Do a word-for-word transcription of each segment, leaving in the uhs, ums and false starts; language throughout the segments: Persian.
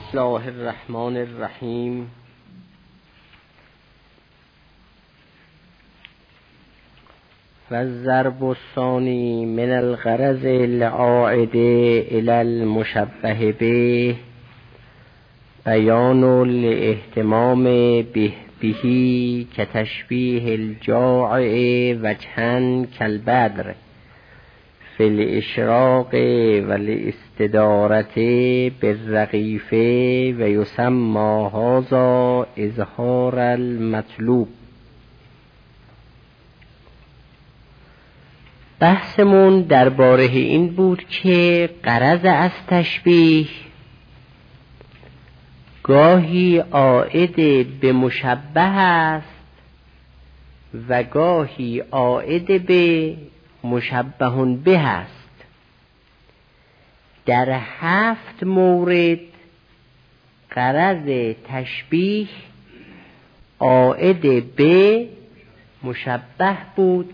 بسم الله الرحمن الرحیم. والضرب الثانی من الغرض العائد الى المشبه به بیان الاهتمام به به کتشبیه الجاعع وجها کالبدر فی الاشراق والاستدارة بالرغیف و یسمى هذا اظهار المطلوب. بحثمون درباره این بود که غرض از تشبیه گاهی عائد به مشبه است و گاهی عائد به مشبه به است. در هفت مورد غرض تشبیه عائد به مشبه بود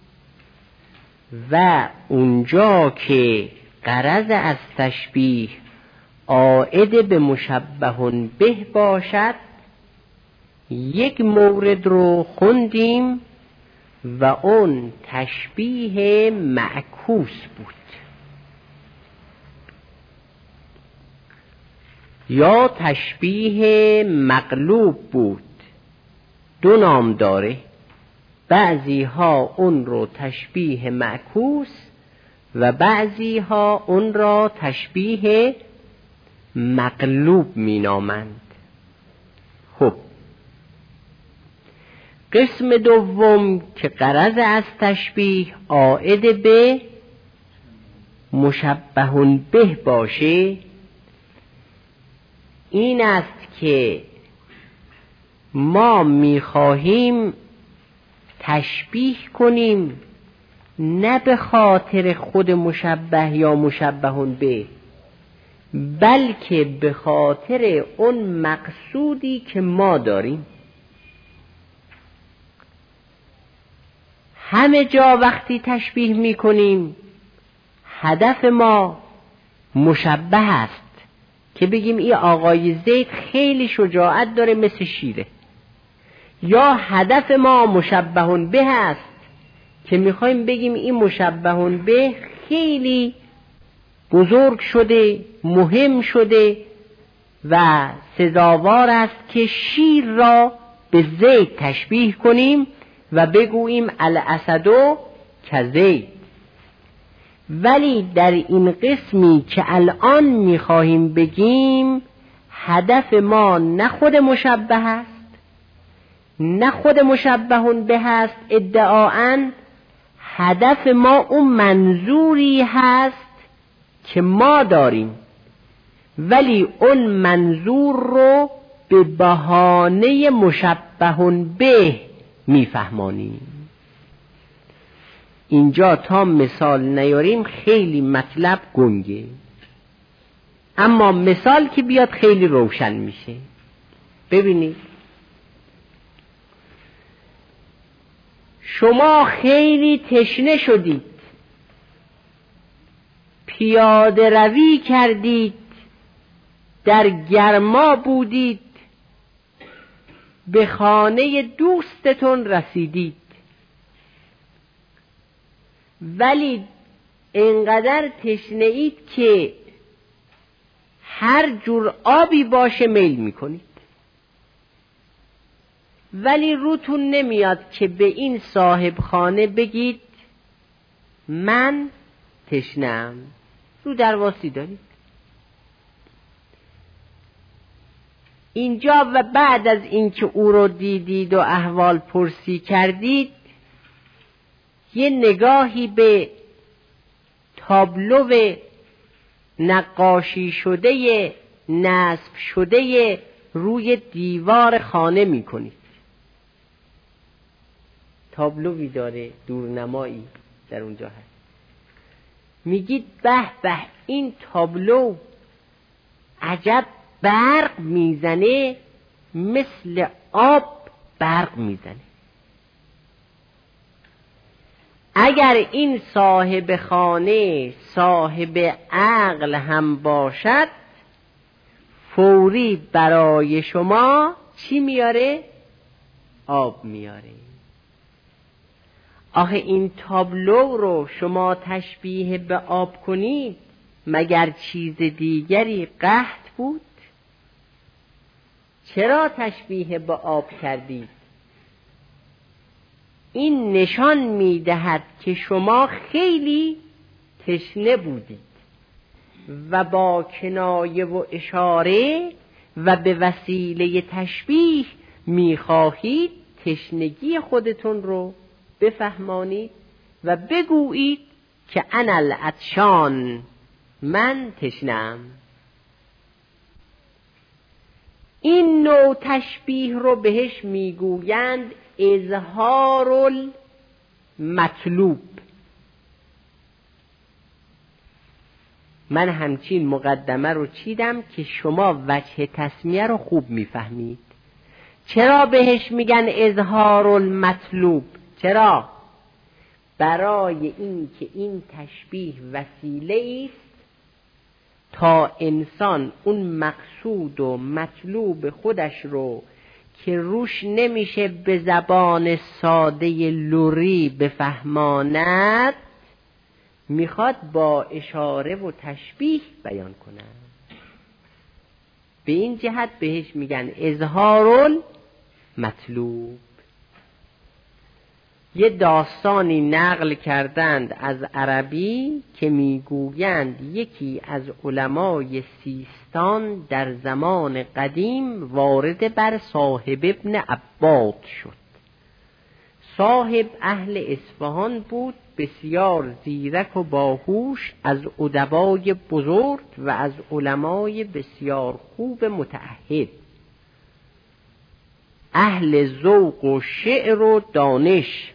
و اونجا که غرض از تشبیه عائد به مشبه به باشد یک مورد رو خوندیم و اون تشبیه معکوس بود یا تشبیه مقلوب بود. دو نام داره، بعضی ها اون رو تشبیه معکوس و بعضی ها اون را تشبیه مقلوب می نامند. خب قسم دوم که غرض از تشبیه عائد به مشبه به باشه این است که ما می خواهیم تشبیه کنیم نه به خاطر خود مشبه یا مشبه به، بلکه به خاطر اون مقصودی که ما داریم. همه جا وقتی تشبیه می کنیم هدف ما مشبه است که بگیم این آقای زید خیلی شجاعت داره مثل شیره، یا هدف ما مشبه به است که میخوایم بگیم این مشبه به خیلی بزرگ شده، مهم شده و سزاوار است که شیر را به زید تشبیه کنیم و بگوییم الاسد کزید. ولی در این قسمی که الان میخواهیم بگیم هدف ما نه خود مشبه است نه خود مشبه به است ادعاً، هدف ما اون منظوری هست که ما داریم ولی اون منظور رو به بهانه مشبه به میفهمانیم. اینجا تا مثال نیاریم خیلی مطلب گنگه، اما مثال که بیاد خیلی روشن میشه. ببینید شما خیلی تشنه شدید، پیاده روی کردید، در گرما بودید، به خانه دوستتون رسیدید، ولی انقدر تشنه اید که هر جور آبی باشه میل میکنید، ولی روتون نمیاد که به این صاحب خانه بگید من تشنه‌ام. رو درواسی دارید اینجا و بعد از اینکه او رو دیدید و احوال پرسی کردید یه نگاهی به تابلو نقاشی شده نصب شده روی دیوار خانه می کنید. تابلوی داره، دورنمایی در اونجا هست. میگید به به این تابلو عجب برق میزنه، مثل آب برق میزنه. اگر این صاحب خانه صاحب عقل هم باشد فوری برای شما چی میاره؟ آب میاره. آخه این تابلو رو شما تشبیه به آب کنید، مگر چیز دیگری قحط بود؟ چرا تشبیه به آب کردید؟ این نشان میدهد که شما خیلی تشنه بودید و با کنایه و اشاره و به وسیله تشبیه میخواهید تشنگی خودتون رو بفهمانید و بگویید که انا العطشان، من تشنم. این نوع تشبیه رو بهش میگویند اظهار المطلوب. من همچین مقدمه رو چیدم که شما وجه تسمیه رو خوب میفهمید. چرا بهش میگن اظهار المطلوب؟ چرا؟ برای این که این تشبیه وسیله است تا انسان اون مقصود و مطلوب خودش رو که روش نمیشه به زبان ساده لوری بفهماند، میخواد با اشاره و تشبیه بیان کنه. به این جهت بهش میگن اظهار المطلوب. یه داستانی نقل کردند از عربی که میگویند یکی از علمای سیستان در زمان قدیم وارد بر صاحب ابن عباد شد. صاحب اهل اصفهان بود، بسیار زیرک و باهوش، از ادبای بزرگ و از علمای بسیار خوب متعهد، اهل ذوق و شعر و دانش.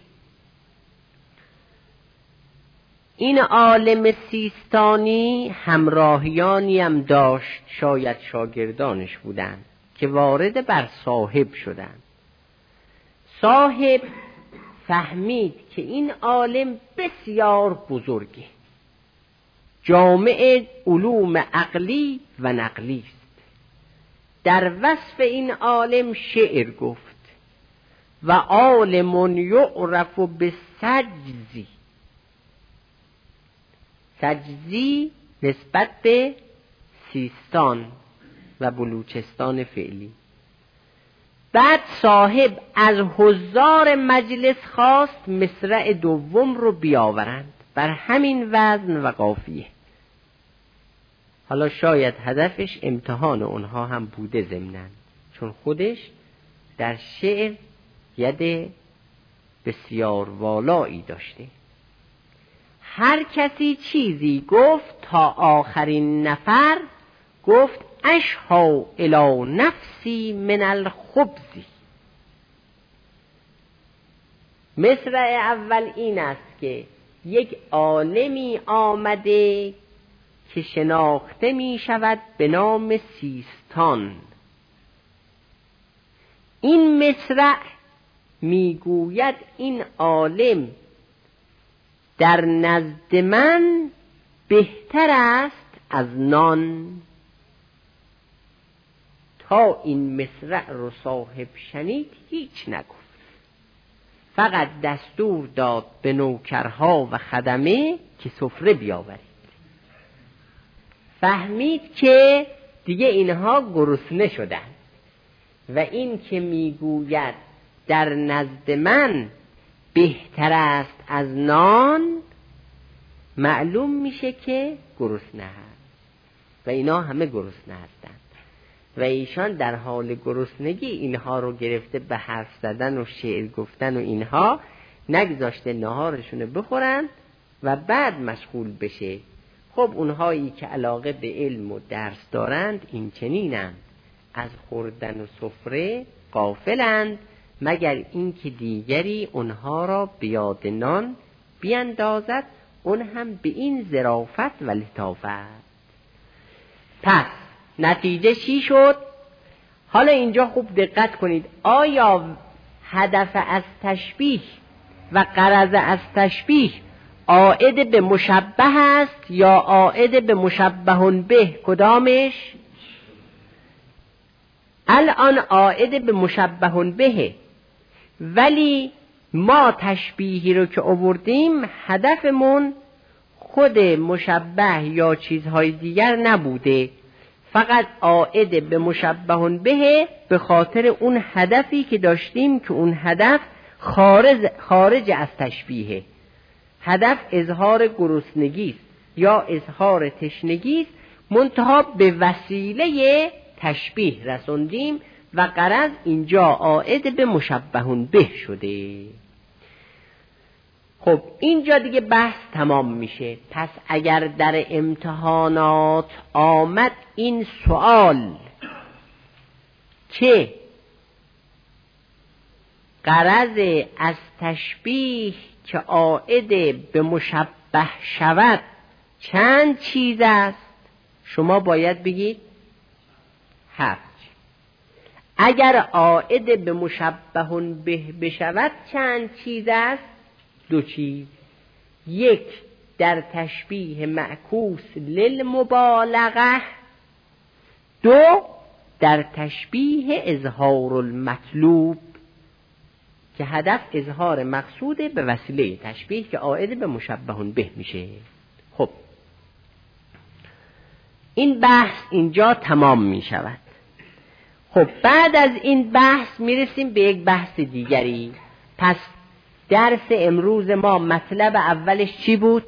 این عالم سیستانی همراهیانی هم داشت، شاید شاگردانش بودند، که وارد بر صاحب شدند. صاحب فهمید که این عالم بسیار بزرگه، جامع علوم عقلی و نقلی است. در وصف این عالم شعر گفت و عالم یعرف بالسجزی. سجزی نسبت به سیستان و بلوچستان فعلی. بعد صاحب از حضار مجلس خواست مصرع دوم رو بیاورند بر همین وزن و قافیه. حالا شاید هدفش امتحان اونها هم بوده ضمناً، چون خودش در شعر ید بسیار والایی داشته. هر کسی چیزی گفت تا آخرین نفر گفت اشهو الی نفسی من الخبزی. مصرع اول این است که یک عالمی آمده که شناخته می شود به نام سیستان. این مصرع می گوید این عالم در نزد من بهتر است از نان. تا این مصرع رو صاحب شنید هیچ نگفت، فقط دستور داد به نوکرها و خدمه که سفره بیاورید. فهمید که دیگه اینها گرسنه شدند و این که میگوید در نزد من بهتر است از نان، معلوم میشه که گرسنه هست و اینا همه گرسنه هستند و ایشان در حال گرسنگی اینها رو گرفته به حرف زدن و شعر گفتن و اینها، نگذاشته نهارشون بخورن و بعد مشغول بشه. خب اونهایی که علاقه به علم و درس دارند این چنینند، از خوردن و سفره غافلند، مگر اینکه دیگری اونها را به یاد نان بیندازد، اون هم به این ظرافت و لطافت. پس نتیجه چی شد؟ حالا اینجا خوب دقت کنید، آیا هدف از تشبیه و غرض از تشبیه عائد به مشبه است یا عائد به مشبه به؟ کدامش؟ الان عائد به مشبه به، ولی ما تشبیهی رو که آوردیم هدفمون خود مشبه یا چیزهای دیگر نبوده، فقط عائد به مشبه به به خاطر اون هدفی که داشتیم که اون هدف خارج, خارج از تشبیه. هدف اظهار گرسنگی یا اظهار تشنگی، منتها به وسیله تشبیه رسوندیم و غرض اینجا عائد به مشبه به شده. خب اینجا دیگه بحث تمام میشه. پس اگر در امتحانات آمد این سوال که غرض از تشبیه که عائد به مشبه شود چند چیز است، شما باید بگید هفت. اگر عائد به مشبه به بشود چند چیز است؟ دو چیز. یک در تشبیه معکوس للمبالغه، دو در تشبیه اظهار المطلوب که هدف اظهار مقصوده به وسیله تشبیه که عائد به مشبه به میشه. خب این بحث اینجا تمام می شود. خب بعد از این بحث می رسیم به یک بحث دیگری. پس درس امروز ما مطلب اولش چی بود؟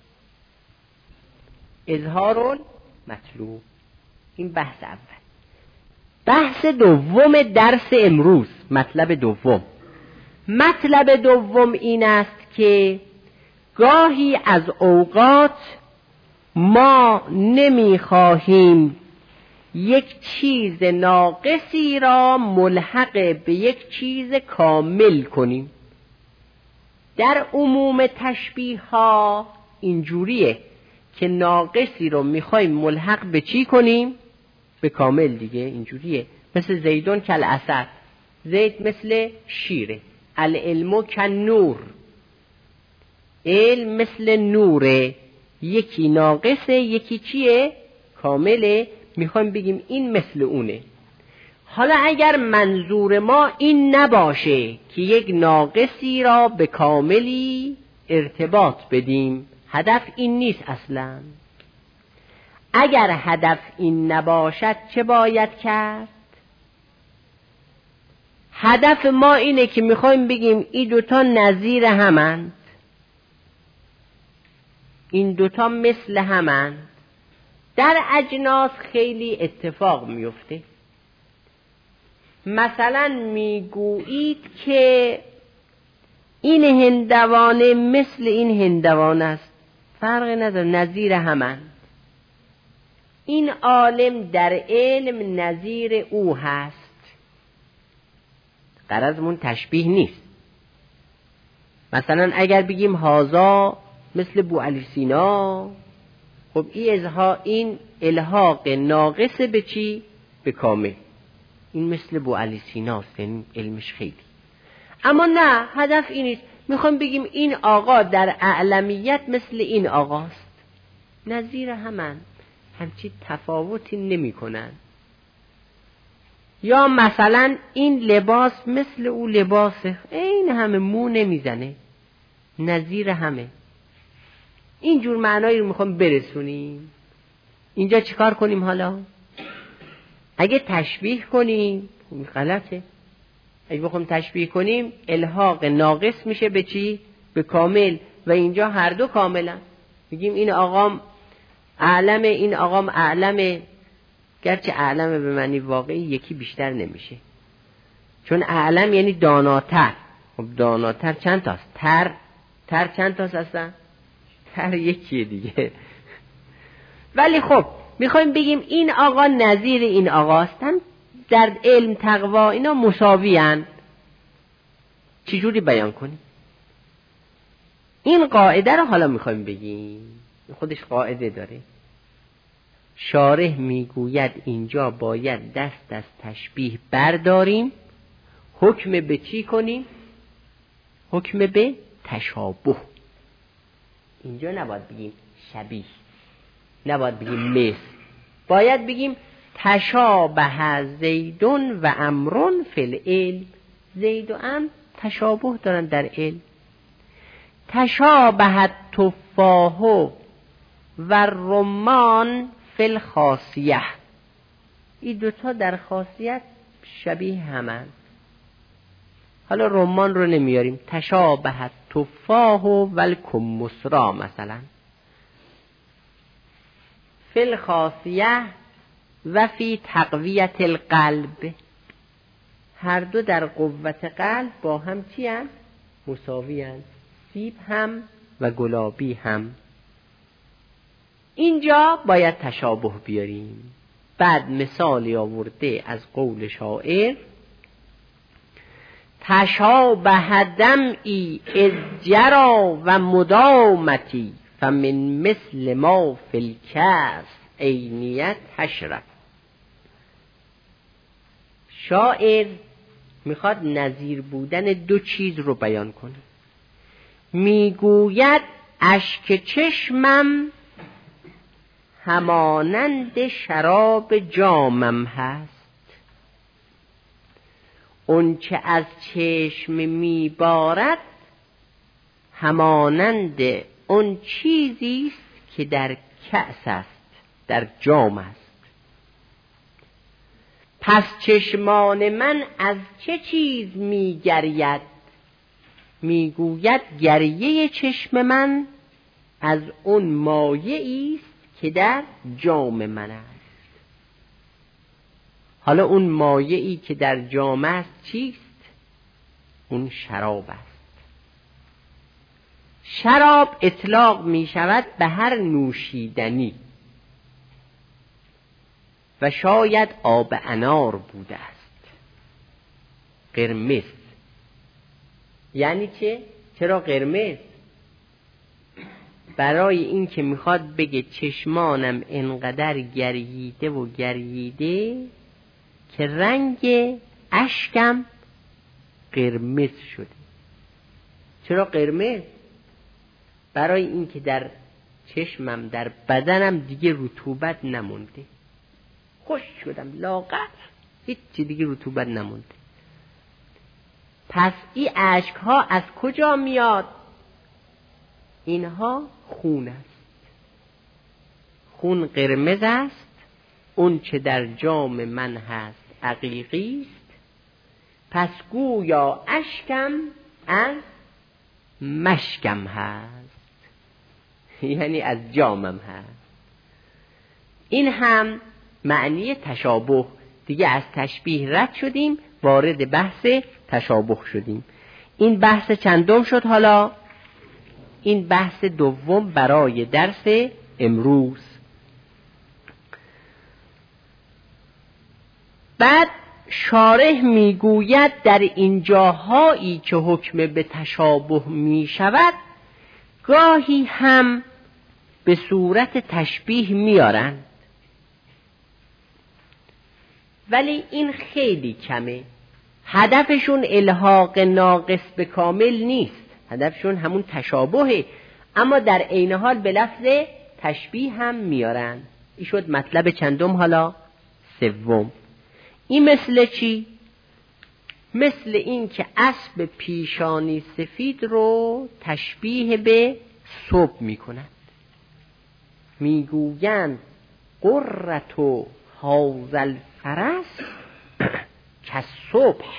اظهار المطلوب. این بحث اول. بحث دوم درس امروز، مطلب دوم مطلب دوم این است که گاهی از اوقات ما نمیخواهیم یک چیز ناقصی را ملحق به یک چیز کامل کنیم. در عموم تشبیه ها اینجوریه که ناقصی رو میخوایم ملحق به چی کنیم؟ به کامل دیگه. اینجوریه. مثل زیدون کل اسد، زید مثل شیره. العلم کالنور، علم مثل نوره. یکی ناقصه یکی چیه؟ کامله. میخوایم بگیم این مثل اونه. حالا اگر منظور ما این نباشه که یک ناقصی را به کاملی ارتباط بدیم، هدف این نیست اصلا. اگر هدف این نباشد چه باید کرد؟ هدف ما اینه که میخوایم بگیم این دوتا نظیر همند، این دوتا مثل همند. در اجناس خیلی اتفاق میفته. مثلا میگویید که این هندوانه مثل این هندوانه است، فرق نداره، نظیر همند. این عالم در علم نظیر او هست. غرضمون تشبیه نیست. مثلا اگر بگیم هازا مثل بو علی سینا، خب این ازها این الحاق ناقص به چی؟ به کامل. این مثل بو علی سیناست، یعنی علمش خیلی. اما نه، هدف این نیست. میخوام بگیم این آقا در اعلمیت مثل این آقاست، نظیر همن، همچی تفاوتی نمی کنن. یا مثلا این لباس مثل او لباسه، این همه مو نمیزنه، نظیر همه. اینجور معنایی رو میخوام برسونیم. اینجا چیکار کنیم حالا؟ اگه تشبیه کنیم غلطه. اگه بخوام تشبیه کنیم الحاق ناقص میشه به چی؟ به کامل. و اینجا هر دو کاملا. میگیم این آقام اعلمه، این آقام اعلمه، گرچه اعلمه به معنی واقعی یکی بیشتر نمیشه، چون اعلم یعنی داناتر. خب داناتر چند تاست؟ تر تر چند تاست هستن؟ تر یکیه دیگه. ولی خب میخوایم بگیم این آقا نظیر این آقا هستن، در علم تقوا اینا مساوی هن. چجوری بیان کنیم؟ این قاعده رو حالا میخوایم بگیم، خودش قاعده داره. شارح میگوید اینجا باید دست از تشبیه برداریم، حکم به چی کنیم؟ حکم به تشابه. اینجا نباید بگیم شبیه، نباید بگیم مثل، باید بگیم تشابه زیدون و امرون فی العلم. زید و امر تشابه دارن در علم. تشابه تفاح و رمان فی الخاصیه. این دوتا در خاصیت شبیه همند. حالا رمان رو نمیاریم. تشابه تفاح و الکمثرى مثلا فی الخاصیه و فی تقویت القلب. هر دو در قوت قلب با هم چی هست؟ مساوی هست. سیب هم و گلابی هم. اینجا باید تشابه بیاریم. بعد مثالی آورده از قول شاعر: تشابه دمعی اذ جرا و مدامتی فمن مثل ما فی الکاس عینیت تشرب. شاعر میخواد نظیر بودن دو چیز رو بیان کنه. میگوید اشک چشمم همانند شراب جامم هست. اون چه از چشم میبارد همانند اون چیزی است که در کأس است، در جام است. پس چشمان من از چه چیز میگرید؟ میگوید گریه چشم من از اون مایعی است که در جام من است. حالا اون مایعی که در جام است چیست؟ اون شراب است. شراب اطلاق می شود به هر نوشیدنی و شاید آب انار بوده است، قرمز. یعنی چه؟ چرا قرمز؟ برای این که میخواد بگه چشمانم انقدر گرییده و گرییده که رنگ اشکم قرمز شده. چرا قرمز؟ برای این که در چشمم، در بدنم دیگه رطوبت نمونده، خوش شدم، لاغر، هیچ چی دیگه رطوبت نمونده. پس این اشک ها از کجا میاد؟ اینها خون است. خون قرمز است. اون چه در جام من هست عقیقی است. پس گویا اشکم از مشکم هست، یعنی از جامم هست. این هم معنی تشابه. دیگه از تشبیه رد شدیم، وارد بحث تشابه شدیم. این بحث چندم شد حالا؟ این بحث دوم برای درس امروز. بعد شارح میگوید در این جاهایی که حکم به تشابه می شود گاهی هم به صورت تشبیه میارن، ولی این خیلی کمه. هدفشون الحاق ناقص به کامل نیست، هدفشون همون تشابهه، اما در عین حال به لفظ تشبیه هم میارن. این شد مطلب چندم حالا؟ سوم. این مثل چی؟ مثل این که اسب پیشانی سفید رو تشبیه به صبح میکنند. میگویند قرة هذا الفرس کالصبح.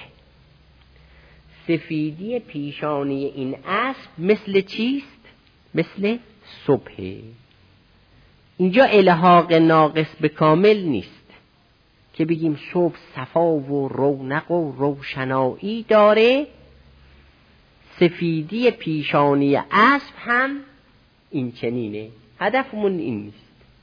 سفیدی پیشانی این اسب مثل چیست؟ مثل صبح. اینجا الحاق ناقص به کامل نیست که بگیم صبح صفا و رونق و روشنایی داره، سفیدی پیشانی اسب هم این چنینه. هدفمون این نیست.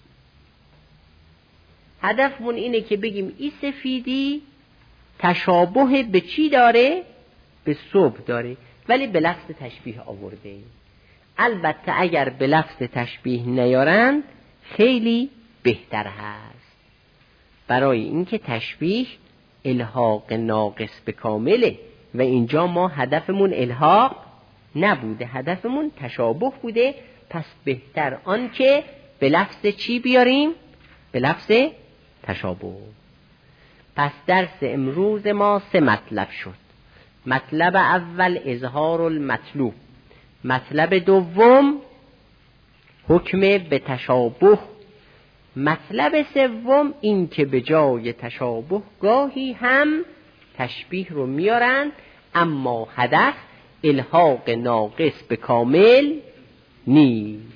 هدفمون اینه که بگیم این سفیدی تشابه به چی داره؟ به صبح داره، ولی به لفظ تشبیه آورده. البته اگر به لفظ تشبیه نیارند خیلی بهتر هست، برای اینکه تشبیه الحاق ناقص به کامله و اینجا ما هدفمون الحاق نبوده، هدفمون تشابه بوده. پس بهتر آن که به لفظ چی بیاریم؟ به لفظ تشابه. پس درس امروز ما سه مطلب شد. مطلب اول اظهار المطلوب، مطلب دوم حکم به تشابه، مطلب سوم این که به جای تشابه گاهی هم تشبیه رو میارن، اما هدف الحاق ناقص به کامل نیست.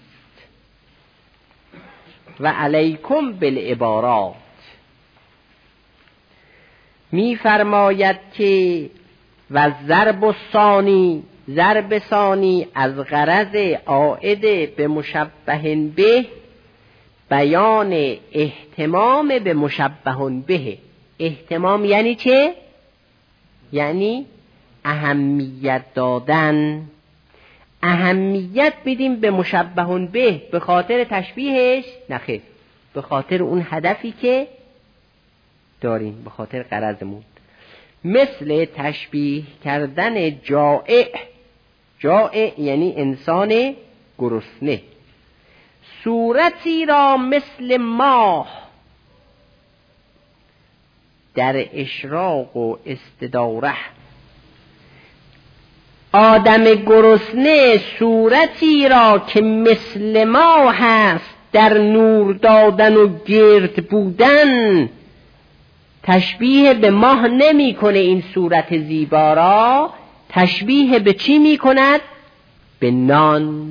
و علیکم بالعبارات، می فرماید که و ضرب ثانی، ضرب ثانی از غرض عائد به مشبه به بیان اهتمام به مشبه به. اهتمام یعنی چه؟ یعنی اهمیت دادن. اهمیت بدیم به مشبه به به خاطر تشبیهش؟ نخیر، به خاطر اون هدفی که داریم، به خاطر غرضمون. مثل تشبیه کردن جائع، جائع یعنی انسان گرسنه، صورتی را مثل ماه در اشراق و استداره. آدم گرسنه صورتی را که مثل ماه هست در نور دادن و گرد بودن تشبیه به ماه نمی کنه. این صورت زیبا را تشبیه به چی می کند؟ به نان.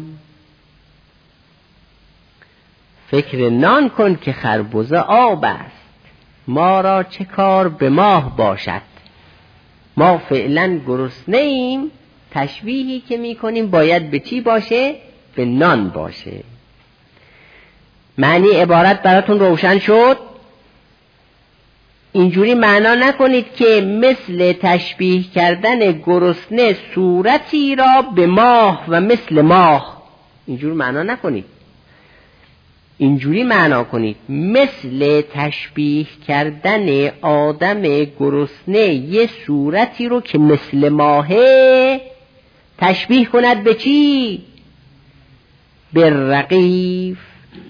فکر نان کن که خربزه آب است، ما را چه کار به ماه باشد. ما فعلا گرسنه ایم، تشبیهی که می کنیم باید به چی باشه؟ به نان باشه. معنی عبارت براتون روشن شد؟ اینجوری معنا نکنید که مثل تشبیه کردن گرسنه صورتی را به ماه و مثل ماه، اینجوری معنا نکنید. اینجوری معنا کنید مثل تشبیه کردن آدم گرسنه یه صورتی رو که مثل ماهه تشبیه کند به چی؟ به رغیف.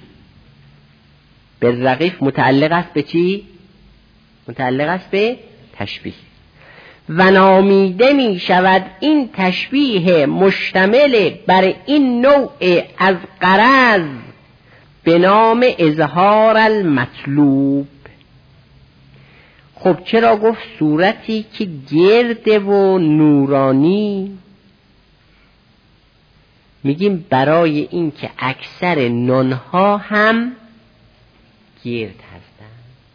به رغیف متعلق است به چی؟ متعلق است به تشبیه. و نامیده می شود این تشبیه مشتمل بر این نوع از غرض به نام اظهار المطلوب. خب چرا گفت صورتی که گرد و نورانی؟ میگیم برای این که اکثر نانها هم گرد هستند.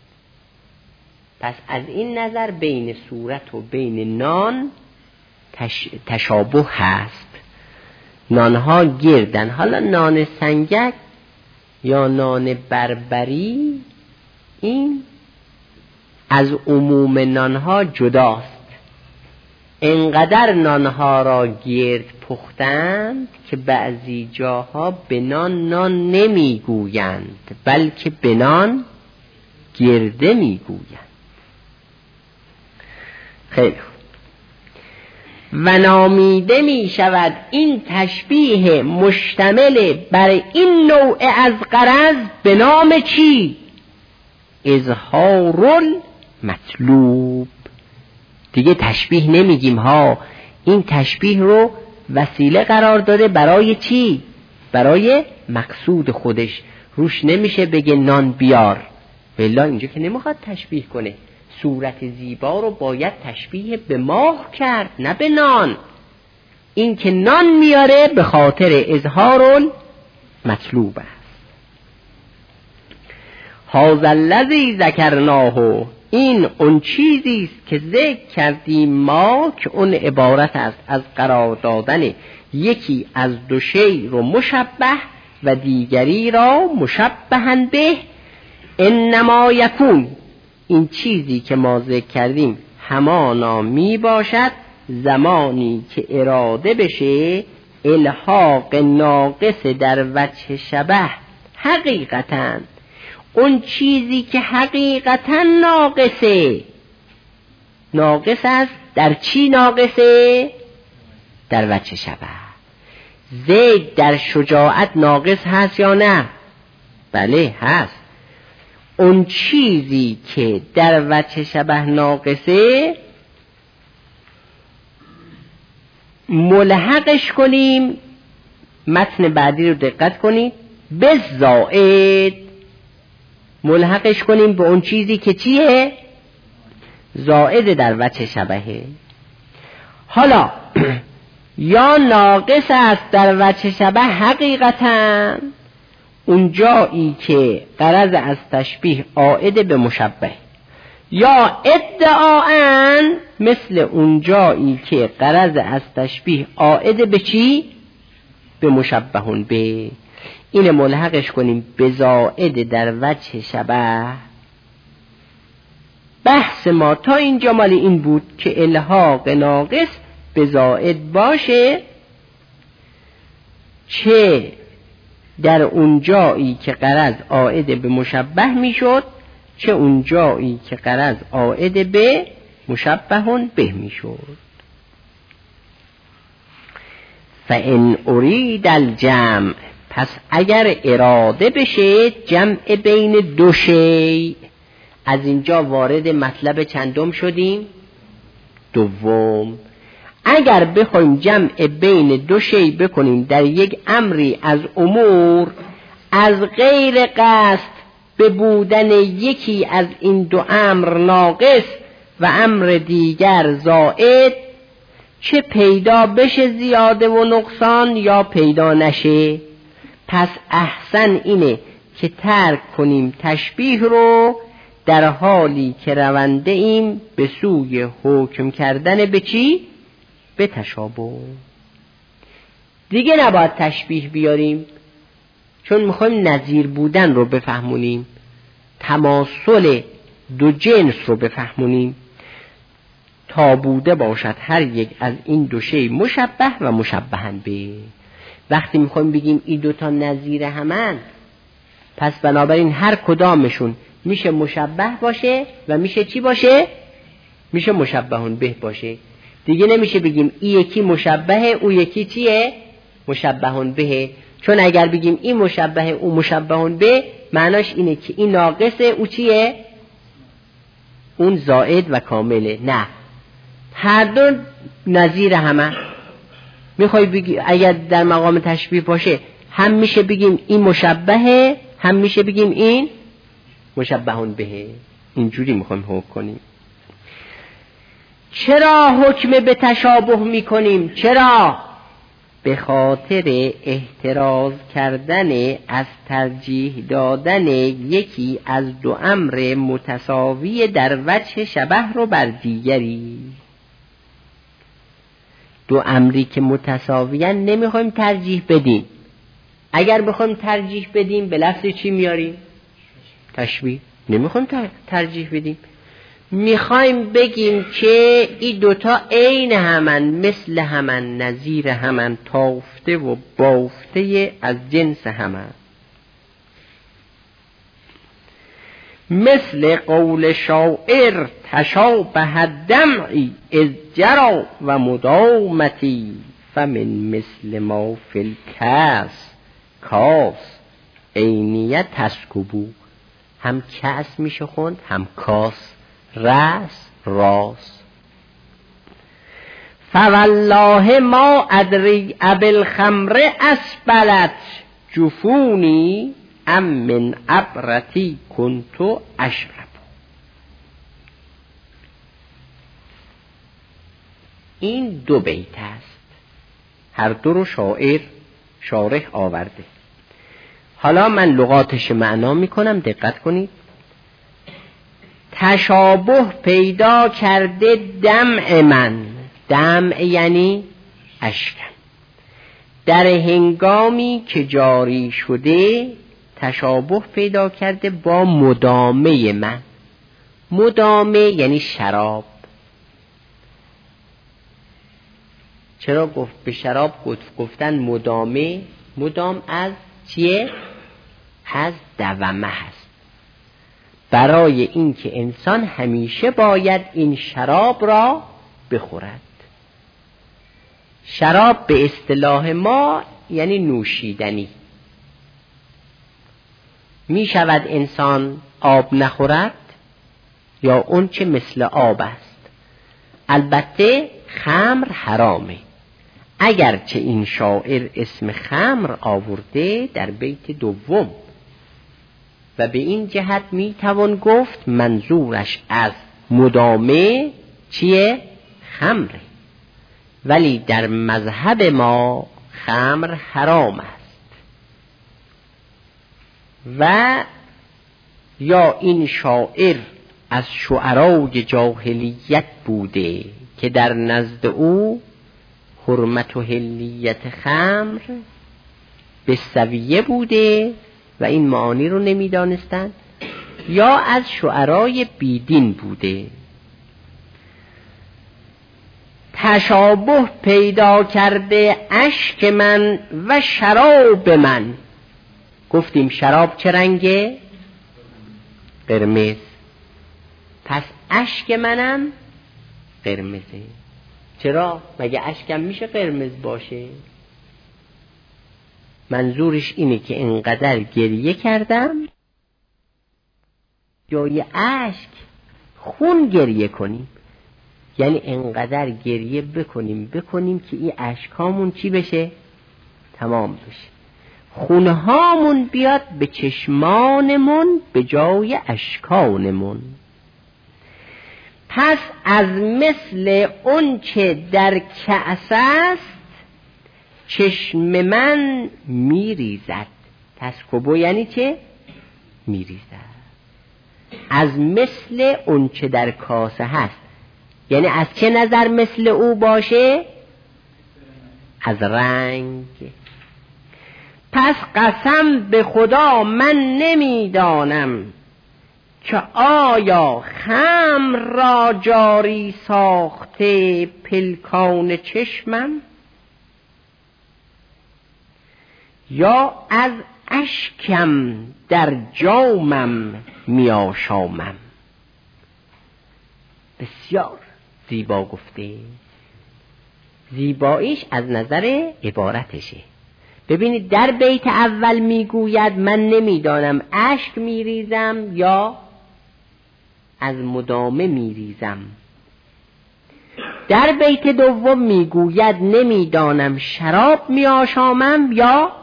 پس از این نظر بین صورت و بین نان تش... تشابه هست. نانها گردن. حالا نان سنگک یا نان بربری این از عموم نانها جداست. انقدر نانها را گرد پختند که بعضی جاها به نان نان نمیگویند بلکه به نان گرده میگویند. خیلی خوب. و نامیده می شود این تشبیه مشتمل بر این نوع از غرض به نام چی؟ اظهار المطلوب. دیگه تشبیه نمیگیم ها، این تشبیه رو وسیله قرار داده برای چی؟ برای مقصود خودش. روش نمیشه بگه نان بیار، والله اینجا که نمیخواد تشبیه کنه. صورت زیبا رو باید تشبیه به ماه کرد نه به نان. این که نان میاره به خاطر اظهار المطلوب است. هذا الذی ذکرناه، این اون چیزی است که ذکر کردیم ما که اون عبارت است از قرار دادن یکی از دو شی رو مشبه و دیگری را مشبهن به. انما یکون، این چیزی که ما ذکر کردیم همانا می باشد زمانی که اراده بشه الحاق ناقص در وجه شبه حقیقتاً. اون چیزی که حقیقتاً ناقصه، ناقص است در چی ناقصه؟ در وجه شبه. زید در شجاعت ناقص هست یا نه؟ بله هست. اون چیزی که در وجه شبه ناقصه ملحقش کنیم. متن بعدی رو دقت کنید. به زائد ملحقش کنیم به اون چیزی که چیه؟ زائد در وجه شبهه. حالا یا ناقص است در وجه شبه حقیقتا اون جایی که غرض از تشبیه عائد به مشبه، یا ادعاً مثل اون جایی که غرض از تشبیه عائد به چی؟ به مشبهون به. این ملحقش کنیم به زائد در وجه شبه. بحث ما تا اینجا مال این بود که الحاق ناقص به زائد باشه، چه در اون جایی که غرض عائد به مشبه میشد، چه اون جایی که غرض عائد به مشبهون به میشد. فإن أريد الجمع، پس اگر اراده بشه جمع بین دو شی. از اینجا وارد مطلب چندم شدیم؟ دوم. اگر بخوایم جمع بین دو شی بکنیم در یک امری از امور، از غیر قصد به بودن یکی از این دو امر ناقص و امر دیگر زائد، چه پیدا بشه زیاده و نقصان یا پیدا نشه، پس احسن اینه که ترک کنیم تشبیه رو در حالی که رونده ایم به سوی حکم کردن به چی؟ به تشابه. دیگه نباید تشبیه بیاریم، چون میخوایم نظیر بودن رو بفهمونیم، تماثل دو جنس رو بفهمونیم، تا بوده باشد هر یک از این دو شی مشبه و مشبهن به. وقتی میخوایم بگیم این دوتا نظیر همن، پس بنابراین هر کدامشون میشه مشبه باشه و میشه چی باشه؟ میشه مشبهون به باشه. دیگه نمیشه بگیم این یکی مشبهه او یکی چیه؟ مشبهون به. چون اگر بگیم این مشبهه او مشبهون به، معناش اینه که این ناقصه او چیه؟ اون زائد و کامله. نه، هر دو نظیر همه. میخوای بگی اگر در مقام تشبیه باشه، هم میشه بگیم این مشبهه، هم میشه بگیم این مشبهون به. اینجوری میخوایم حکم کنیم. چرا حکم به تشابه میکنیم؟ چرا؟ به خاطر احتراز کردن از ترجیح دادن یکی از دو امر متساوی در وجه شبه رو بر دیگری. دو امری که متساویان نمیخوایم ترجیح بدیم. اگر بخوایم ترجیح بدیم به لفظ چی میاریم؟ تشبیه. نمیخوایم ترجیح بدیم، میخوایم بگیم که این دوتا عین همن، مثل همن، نظیر همن، تافته و بافته از جنس همن. مثل قول شاعر تشابه الدمعی از جرا و مدامتی فمن مثل ما فی الکاس کاس عینیت تسکبو. هم کاس میشه خوند هم کاس. رأس راس. فوالله ما ادری ابل خمر اسبلت جفونی ام من عبرتی کنتو اشرب. این دو بیت است، هر دو رو شاعر شارح آورده. حالا من لغاتش معنا میکنم، دقت کنید. تشابه پیدا کرده دمع من، دمع یعنی اشکم، در هنگامی که جاری شده تشابه پیدا کرده با مدامه من. مدامه یعنی شراب. چرا گفت به شراب گفتن مدامه؟ مدام از چیه؟ از دوامه هست. برای اینکه انسان همیشه باید این شراب را بخورد. شراب به اصطلاح ما یعنی نوشیدنی. می شود انسان آب نخورد یا اون چه مثل آب است؟ البته خمر حرامه، اگرچه این شاعر اسم خمر آورده در بیت دوم و به این جهت می توان گفت منظورش از مدامه چیه؟ خمره، ولی در مذهب ما خمر حرام است. و یا این شاعر از شعرای جاهلیت بوده که در نزد او حرمت و حلیت خمر به سویه بوده و این معانی رو نمیدانستند، یا از شعرای بیدین بوده. تشابه پیدا کرده اشک من و شراب من. گفتیم شراب چه رنگه؟ قرمز. پس اشک منم قرمزه. چرا؟ مگه اشکم میشه قرمز باشه؟ منظورش اینه که انقدر گریه کردم جای اشک خون گریه کنیم، یعنی انقدر گریه بکنیم بکنیم که این اشکامون چی بشه؟ تمام بشه، خونهامون بیاد به چشمانمون به جای اشکانمون. پس از مثل اون که در کأس است چشم من میریزد. تسکبو یعنی چه؟ میریزد. از مثل اون که در کاسه هست، یعنی از چه نظر مثل او باشه؟ از رنگ. پس قسم به خدا من نمیدانم که آیا خمر را جاری ساخته پلکان چشمم یا از اشکم در جامم میآشامم. بسیار زیبا گفته. زیباییش از نظر عبارتشه. ببینید در بیت اول میگوید من نمیدانم اشک میریزم یا از مدامه میریزم. در بیت دوم میگوید نمیدانم شراب میآشامم یا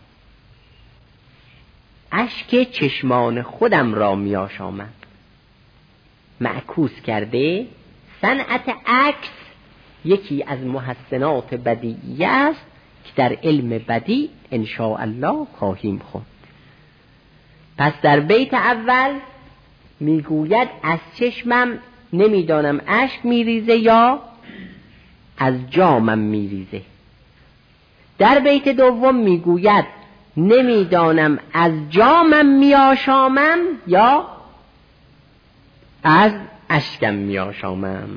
اشک چشمان خودم را میآشامم. معکوس کرده. صنعت عکس یکی از محسنات بدیعی است که در علم بدیع ان شاء الله خواهیم خوند. پس در بیت اول میگوید از چشمم نمیدانم اشک میریزه یا از جامم میریزه. در بیت دوم میگوید نمیدانم از جامم میآشامم یا از اشکم میآشامم.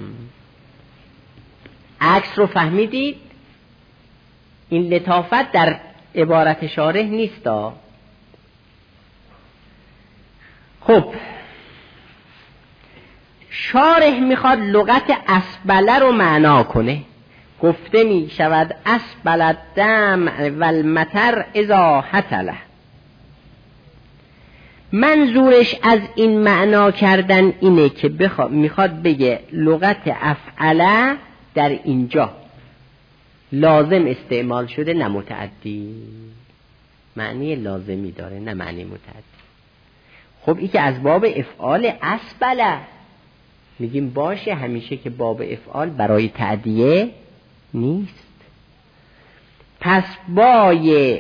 عکس رو فهمیدید؟ این لطافت در عبارت شارح نیستا. خب شارح میخواد لغت اسبله رو معنا کنه. گفته می شود اسبل الدمع و المطر اذا حتله. منظورش از این معنا کردن اینه که بخوا... میخواد بگه لغت افعله در اینجا لازم استعمال شده نه متعدی. معنی لازمی داره نه معنی متعدی. خب این که از باب افعال اسبله میگیم باشه، همیشه که باب افعال برای تعدیه نیست. پس بای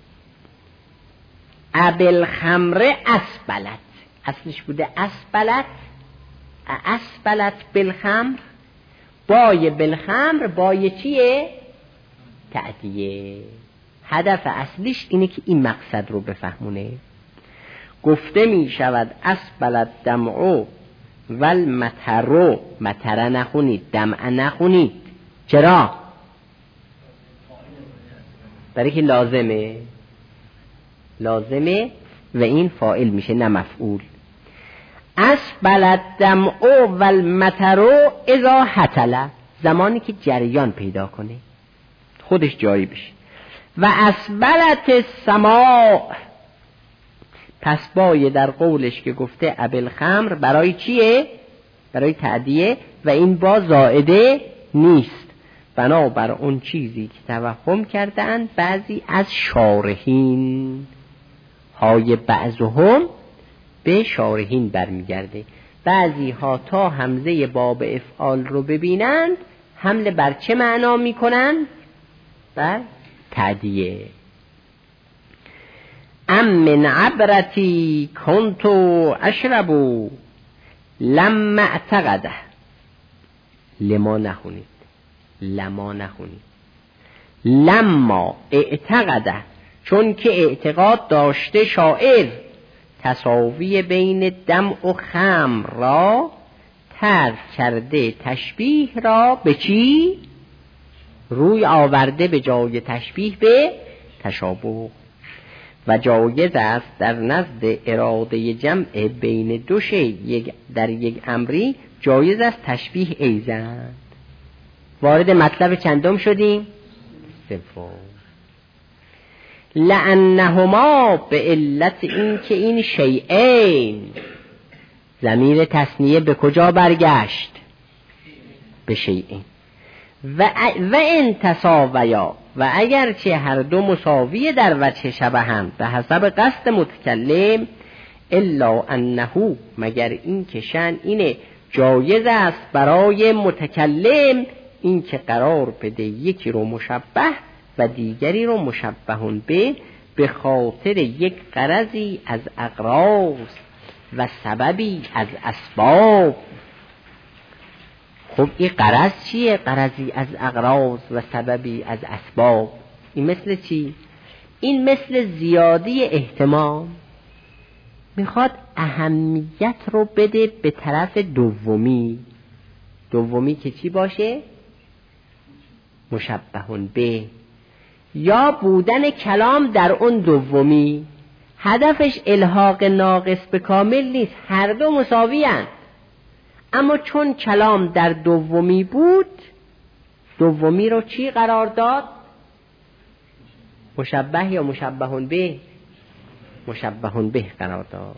ابل خمر اسبلت، اصلش بوده اسبلت، اسبلت بالخمر. بای بالخمر بای چیه؟ تعدیه. هدف اصلیش اینه که این مقصد رو بفهمونه. گفته می شود اسبلت دمعو والمطر. مطر نخونید، دمع نخونید. چرا؟ برای که لازمه لازمه و این فاعل میشه نه مفعول. اسبلت دمعو والمطر اذا حتله، زمانی که جریان پیدا کنه خودش جاری بشه. و اسبلت السماء پس بای در قولش که گفته ابل خمر برای چیه؟ برای تعدیه و این با زائده نیست، بنابر اون چیزی که توهم کردند بعضی از شارحین. های بعضهم به شارحین برمیگرده. بعضی ها تا همزه باب افعال رو ببینند حمله بر چه معنا میکنند؟ بر تعدیه. ام من عبرتی کنتو اشربو لما اعتقده. لما نخونید، لما نخونید، لما اعتقده، چون که اعتقاد داشته شاعر تساوی بین دم و خمر را ترک کرده، تشبیه را به چی؟ روی آورده به جای تشبیه به تشابه. و جایز است در نزد اراده جمع بین دو شی در یک امری، جایز است تشبیه ایزند. وارد مطلب چندم شدیم؟ سوم. لأنهما به علت این که این شیئین، ضمیر تثنیه به کجا برگشت؟ به شیئین. و و ان تساویا، و اگرچه هر دو مساوی در وجه شبهند به حسب قصد متکلم، الا انه، مگر این که شأن اینه جایز است برای متکلم این که قرار بده یکی رو مشبه و دیگری رو مشبهون به، به خاطر یک غرضی از اغراض و سببی از اسباب. خب این غرض چیه؟ غرضی از اغراض و سببی از اسباب. این مثل چی؟ این مثل زیادی اهتمام، میخواد اهمیت رو بده به طرف دومی. دومی که چی باشه؟ مشبهون به، یا بودن کلام در اون دومی. هدفش الحاق ناقص به کامل نیست، هر دو مساوی هستند، اما چون کلام در دومی بود، دومی رو چی قرار داد؟ مشبه یا مشبهون به؟ مشبهون به قرار داد.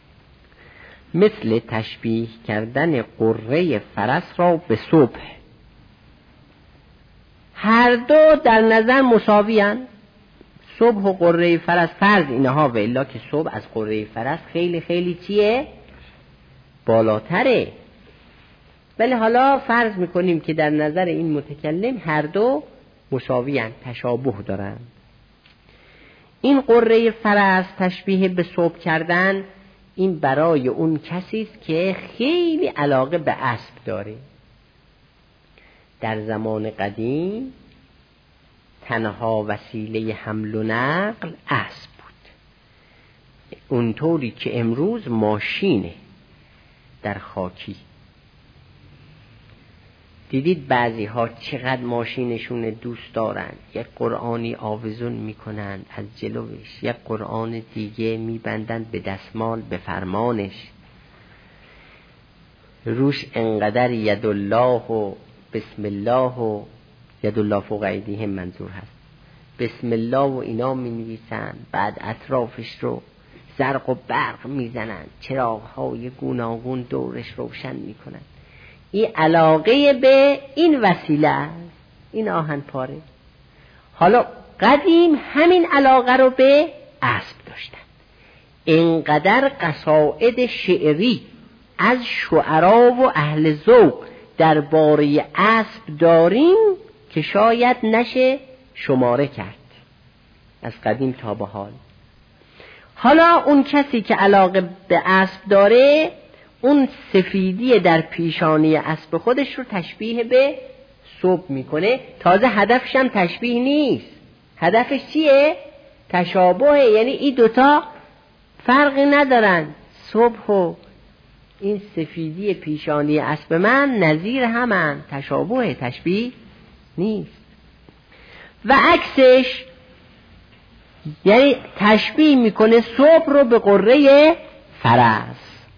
مثل تشبیه کردن قره فرس را به صبح. هر دو در نظر مساوی هستند. صبح و قره فرس فرض اینها، و الا که صبح از قره فرس خیلی خیلی چیه؟ بالاتره. ولی حالا فرض میکنیم که در نظر این متکلم هر دو مساوی هستند، تشابه دارند. این قره فرس تشبیه به صبح کردن، این برای اون کسی است که خیلی علاقه به اسب داره. در زمان قدیم تنها وسیله حمل و نقل اسب بود، اونطوری که امروز ماشینه در خاکی. دیدید بعضی ها چقدر ماشینشون دوست دارن، یک قرآنی آویزون میکنن از جلوش، یک قرآن دیگه میبندن به دستمال به فرمانش، روش انقدر یدالله و بسم الله و یدالله فوق ایدیهم منظور هست، بسم الله و اینا می نویسن، بعد اطرافش رو زرق و برق میزنن، چراغ‌های گوناگون دورش روشن میکنن. این علاقه به این وسیله است، این آهن پاره. حالا قدیم همین علاقه رو به اسب داشتن. اینقدر قصائد شعری از شعرا و اهل ذوق درباره اسب داریم که شاید نشه شماره کرد از قدیم تا به حال. حالا اون کسی که علاقه به اسب داره، اون سفیدی در پیشانی اسب خودش رو تشبیه به صبح میکنه. تازه هدفش هم تشبیه نیست، هدفش چیه؟ تشابهه. یعنی این دوتا فرقی ندارن، صبح و این سفیدی پیشانی اسب من نظیر همن، تشابه، تشبیه نیست. و عکسش، یعنی تشبیه میکنه صبح رو به قره فرس.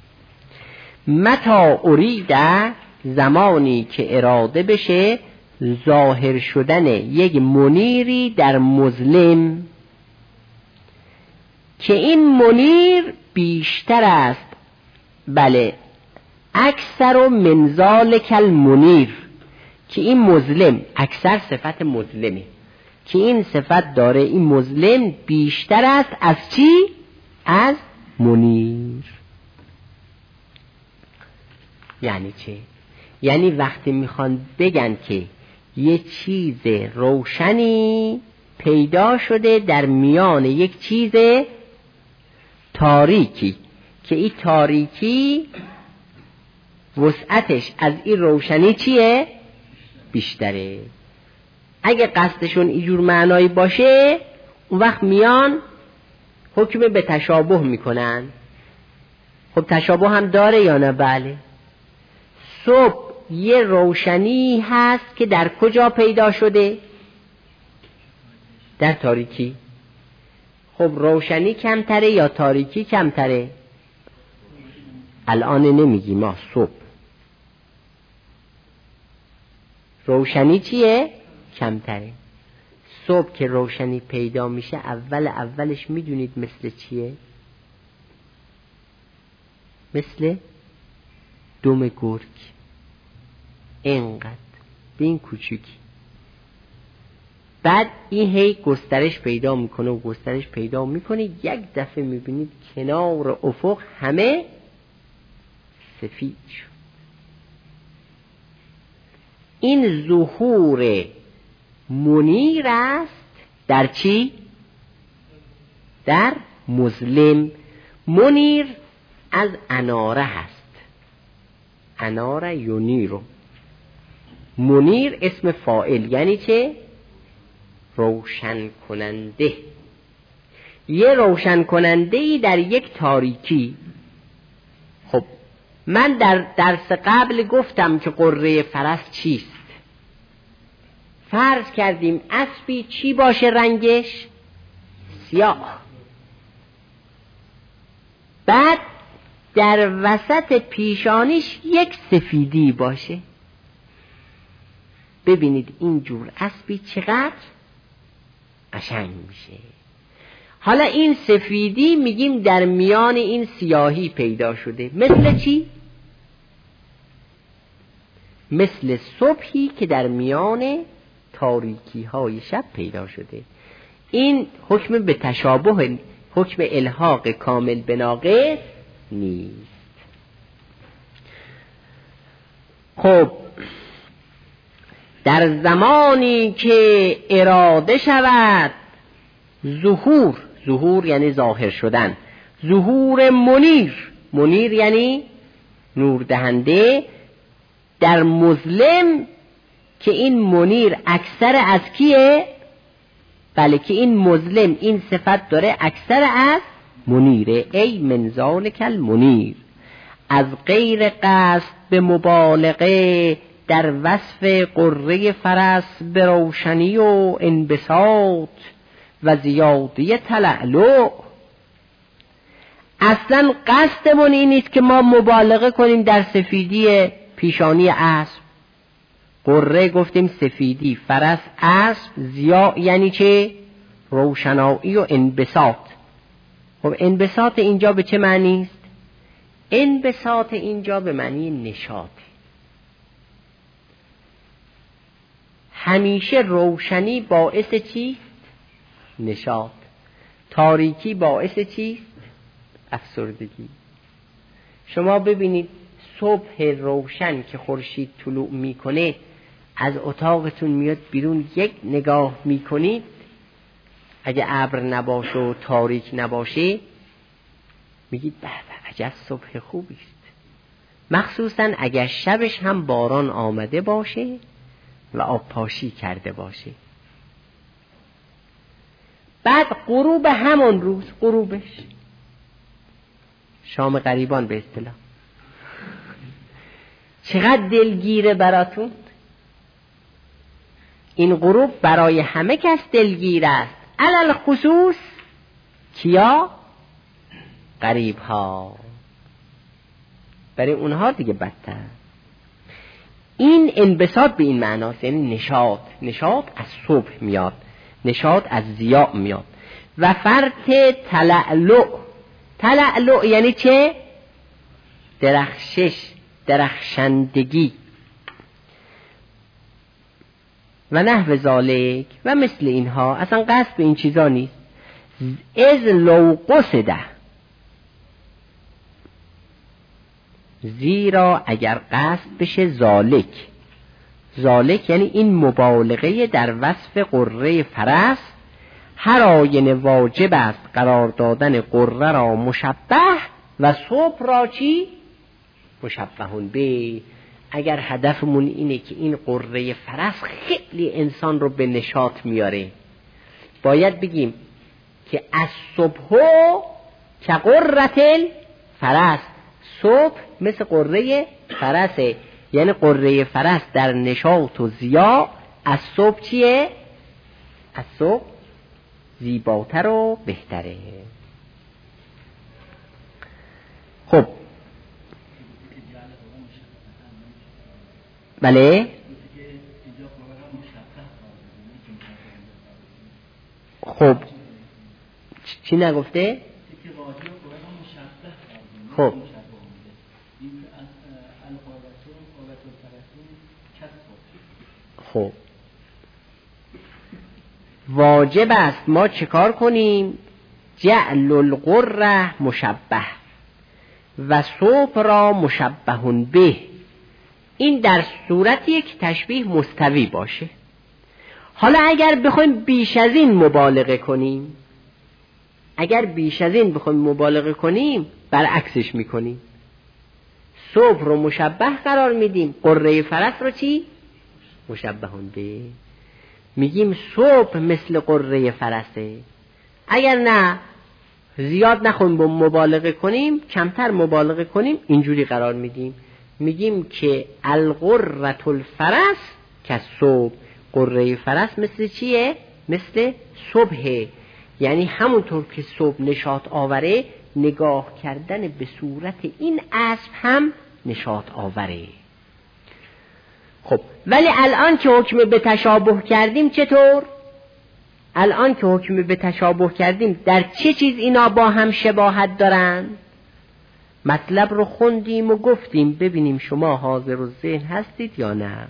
متا اریده، زمانی که اراده بشه ظاهر شدن یک منیری در مظلم. که این منیر بیشتر است، بله، اکثر و منزال کل منیر، که این مظلم، اکثر صفت مظلمه، که این صفت داره، این مظلم بیشتر است از چی؟ از منیر. یعنی چه؟ یعنی وقتی میخوان بگن که یه چیز روشنی پیدا شده در میان یک چیز تاریکی، که این تاریکی وسعتش از این روشنی چیه؟ بیشتره. اگه قصدشون اینجور معنایی باشه، اون وقت میان حکم به تشابه میکنن. خب تشابه هم داره یا نه؟ بله. صبح یه روشنی هست که در کجا پیدا شده؟ در تاریکی. خب روشنی کمتره یا تاریکی کمتره؟ الان نمیگی ما. صبح روشنی چیه؟ کمتره. صبح که روشنی پیدا میشه، اول اولش میدونید مثل چیه؟ مثل دم گرگ، اینقدر به این کوچیکی. بعد این هی گسترش پیدا میکنه و گسترش پیدا میکنه، یک دفعه میبینید کنار افق همه سفید شد. این ظهور منیر است در چی؟ در مظلم. منیر از اناره هست، اناره یونیرو. منیر اسم فاعل، یعنی چه؟ روشن کننده. یه روشن کننده‌ای در یک تاریکی. خب من در درس قبل گفتم که قره فرس چیست. فرض کردیم اسبی چی باشه رنگش؟ سیاه. بعد در وسط پیشانیش یک سفیدی باشه. ببینید این جور اسبی چقدر قشنگ میشه. حالا این سفیدی میگیم در میان این سیاهی پیدا شده. مثل چی؟ مثل صبحی که در میان تاریکی های شب پیدا شده. این حکم به تشابه، حکم الحاق کامل به ناقص نیست. خب در زمانی که اراده شود ظهور، ظهور یعنی ظاهر شدن، ظهور منیر، منیر یعنی نور دهنده، در مظلم، که این منیر اکثر از کیه؟ بله، که این مظلم این صفت داره، اکثر از منیره. ای من ذالک المنیر، از غیر قصد به مبالغه در وصف قره فرس به روشنی و انبساط و زیادی تلألؤ. اصلا قصدمون این نیست که ما مبالغه کنیم در سفیدی پیشانی اسب. قره گفتیم سفیدی، فرس اسب، ضیاء یعنی چه؟ روشنایی و انبساط. خب انبساط اینجا به چه معنی است؟ انبساط اینجا به معنی نشاط. همیشه روشنی باعث چیست؟ نشاط. تاریکی باعث چیست؟ افسردگی. شما ببینید صبح روشن که خورشید طلوع میکنه، از اتاقتون میاد بیرون، یک نگاه میکنید، اگه ابر نباشه و تاریک نباشه، میگید به به عجب صبح خوبی است. مخصوصا اگر شبش هم باران آمده باشه و آب پاشی کرده باشه. بعد غروب همون روز، غروبش شام غریبان به اصطلاح، چقدر دلگیره براتون. این غروب برای همه کس دلگیر است، علل خصوص کیا؟ غریب ها. برای اونها دیگه بدتر. این انبساط به این معناست، یعنی نشاط. نشاط از صبح میاد، نشاط از ضیاء میاد. و فرط تلألؤ. تلألؤ یعنی چه؟ درخشش، درخشندگی. و نحو ذالک و مثل اینها. اصلا قصد به این چیزا نیست. از لو قصده، زیرا اگر قصد بشه ذالک، ذالک یعنی این مبالغه در وصف قره فرس، هر آینه واجب است قرار دادن قره را مشبه و صبح را چی؟ مشبهون به. اگر هدفمون اینه که این قره فرس خیلی انسان رو به نشاط میاره، باید بگیم که از صبح که قرة الفرس، صبح مثل قره فرسه، یعنی قره فرس در نشاط و ضیا از صبح چیه؟ از صبح زیباتر و بهتره. خب بله، خب چی نگفته؟ خب خب واجب است ما چیکار کنیم؟ جعل القره مشبه و صبح را مشبهون به. این در صورتیه که تشبیه مستوی باشه. حالا اگر بخوایم بیش از این مبالغه کنیم، اگر بیش از این بخوایم مبالغه کنیم برعکسش میکنیم. صبح رو مشبه قرار میدیم، قره فرس رو چی؟ مشبهون به. میگیم صبح مثل قره فرسه. اگر نه زیاد نخوایم با مبالغه کنیم، کمتر مبالغه کنیم، اینجوری قرار میدیم، میگیم که القرة الفرس که صبح، قره فرس مثل چیه؟ مثل صبحه. یعنی همونطور که صبح نشاط آوره، نگاه کردن به صورت این اسب هم نشاط آوره. خب ولی الان که حکم به تشابه کردیم چطور؟ الان که حکم به تشابه کردیم در چه چیز اینا با هم شباهت دارن؟ مطلب رو خوندیم و گفتیم، ببینیم شما حاضر الذهن هستید یا نه؟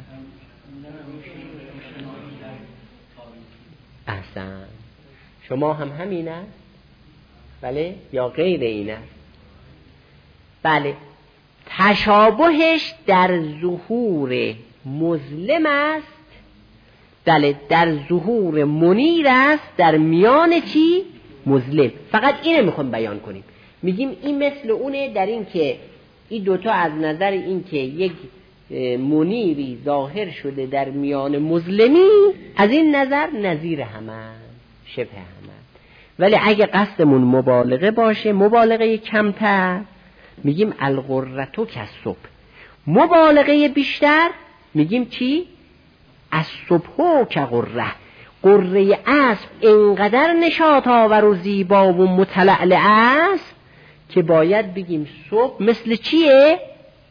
احسن، شما هم همین است؟ بله یا غیر این است؟ بله. تشابهش در ظهور مظلم است، بله در ظهور منیر است در میان چی؟ مظلم. فقط اینه میخوام بیان کنیم. میگیم این مثل اونه در این که این دوتا از نظر این که یک منیری ظاهر شده در میان مظلمی، از این نظر نظیر همه، شبه همه. ولی اگه قصدمون مبالغه باشه، مبالغه کمتر، میگیم القرةو کالصبح. مبالغه بیشتر میگیم چی؟ از صبح که قره. قره اسب اینقدر نشاط آور و زیبا و متلألع است که باید بگیم صبح مثل چیه؟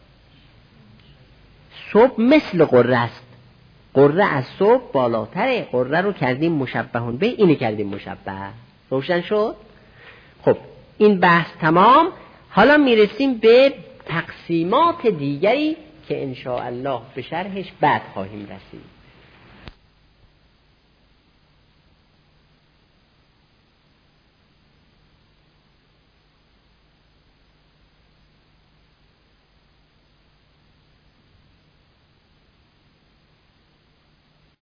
صبح مثل قره است. قره از صبح بالاتره. قره رو کردیم مشبهون به، اینو کردیم مشبه. روشن شد؟ خب این بحث تمام. حالا میرسیم به تقسیمات دیگری که ان شاء الله به شرحش بعد خواهیم رسید.